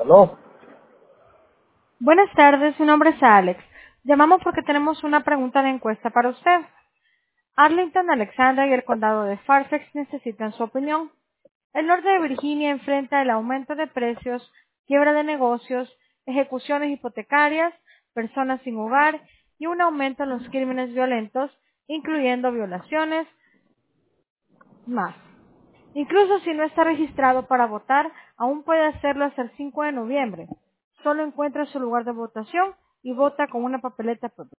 ¿Aló? Buenas tardes, mi nombre es Alex. Llamamos porque tenemos una pregunta de encuesta para usted. Arlington, Alexandra y el condado de Fairfax necesitan su opinión. El norte de Virginia enfrenta el aumento de precios, quiebra de negocios, ejecuciones hipotecarias, personas sin hogar y un aumento en los crímenes violentos, incluyendo violaciones, más. Incluso si no está registrado para votar, aún puede hacerlo hasta el 5 de noviembre. Solo encuentra su lugar de votación y vota con una papeleta propia.